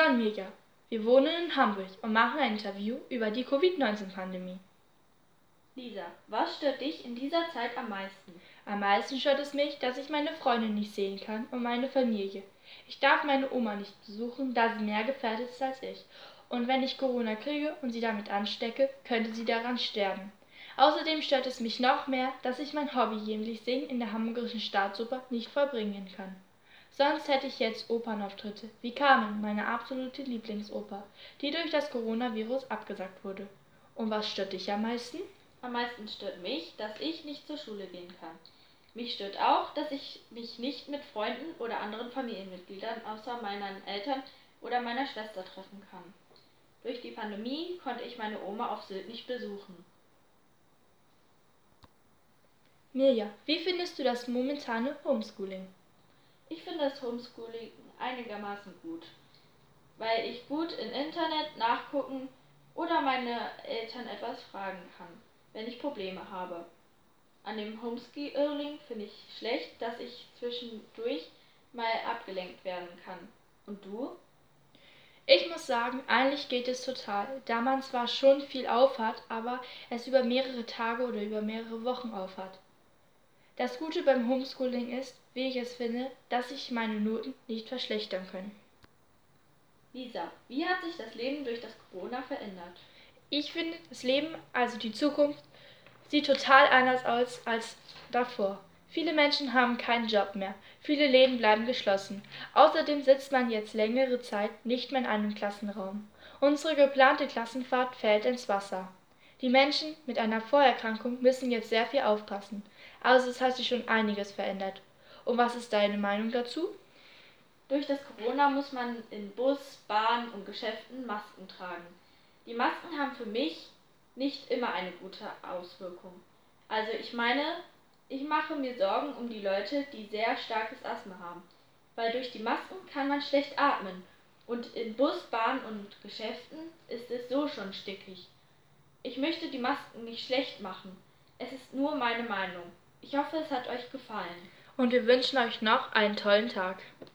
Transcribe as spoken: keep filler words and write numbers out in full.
Lisa und Mirja. Wir wohnen in Hamburg und machen ein Interview über die Covid neunzehn Pandemie. Lisa, was stört dich in dieser Zeit am meisten? Am meisten stört es mich, dass ich meine Freunde nicht sehen kann und meine Familie. Ich darf meine Oma nicht besuchen, da sie mehr gefährdet ist als ich. Und wenn ich Corona kriege und sie damit anstecke, könnte sie daran sterben. Außerdem stört es mich noch mehr, dass ich mein Hobby jämlich Singen in der Hamburgischen Staatsoper nicht vollbringen kann. Sonst hätte ich jetzt Opernauftritte, wie Carmen, meine absolute Lieblingsoper, die durch das Coronavirus abgesagt wurde. Und was stört dich am meisten? Am meisten stört mich, dass ich nicht zur Schule gehen kann. Mich stört auch, dass ich mich nicht mit Freunden oder anderen Familienmitgliedern außer meinen Eltern oder meiner Schwester treffen kann. Durch die Pandemie konnte ich meine Oma auf Sylt nicht besuchen. Mirja, wie findest du das momentane Homeschooling? Ich finde das Homeschooling einigermaßen gut, weil ich gut im Internet nachgucken oder meine Eltern etwas fragen kann, wenn ich Probleme habe. An dem Homeschooling finde ich schlecht, dass ich zwischendurch mal abgelenkt werden kann. Und du? Ich muss sagen, eigentlich geht es total, da man zwar schon viel aufhat, aber es über mehrere Tage oder über mehrere Wochen aufhat. Das Gute beim Homeschooling ist, wie ich es finde, dass sich meine Noten nicht verschlechtern können. Lisa, wie hat sich das Leben durch das Corona verändert? Ich finde, das Leben, also die Zukunft, sieht total anders aus als davor. Viele Menschen haben keinen Job mehr, viele Läden bleiben geschlossen. Außerdem sitzt man jetzt längere Zeit nicht mehr in einem Klassenraum. Unsere geplante Klassenfahrt fällt ins Wasser. Die Menschen mit einer Vorerkrankung müssen jetzt sehr viel aufpassen. Also es hat sich schon einiges verändert. Und was ist deine Meinung dazu? Durch das Corona muss man in Bus, Bahn und Geschäften Masken tragen. Die Masken haben für mich nicht immer eine gute Auswirkung. Also ich meine, ich mache mir Sorgen um die Leute, die sehr starkes Asthma haben, weil durch die Masken kann man schlecht atmen und in Bus, Bahn und Geschäften ist es so schon stickig. Ich möchte die Masken nicht schlecht machen. Es ist nur meine Meinung. Ich hoffe, es hat euch gefallen. Und wir wünschen euch noch einen tollen Tag.